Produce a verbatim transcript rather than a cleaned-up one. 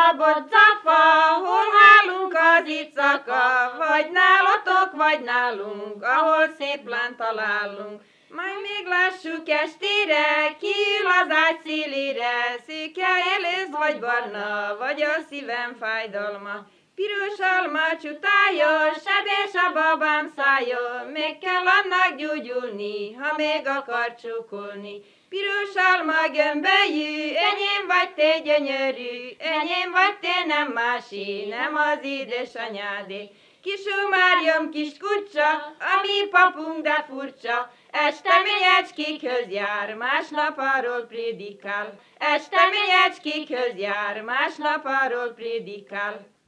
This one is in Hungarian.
a boccafa, hol hálunk az icaka, vagy nálatok, vagy nálunk, ahol szép lánt találunk. Majd még lássuk estére, kiül az ágy szélére, széke elész vagy barna, vagy a szívem fájdalma. Piros alma csutája, sebés a babám szája, még kell annak gyógyulni, ha még akar csókolni. Piros alma gömbölyű, enyém vagy te gyönyörű, enyém vagy te nem másé, nem az édesanyádé. Kis Máriam kis kucsa, a mi papunk de furcsa, este minyecskékhöz jár, másnap arról prédikál. Este minyecskékhöz jár, másnap arról prédikál.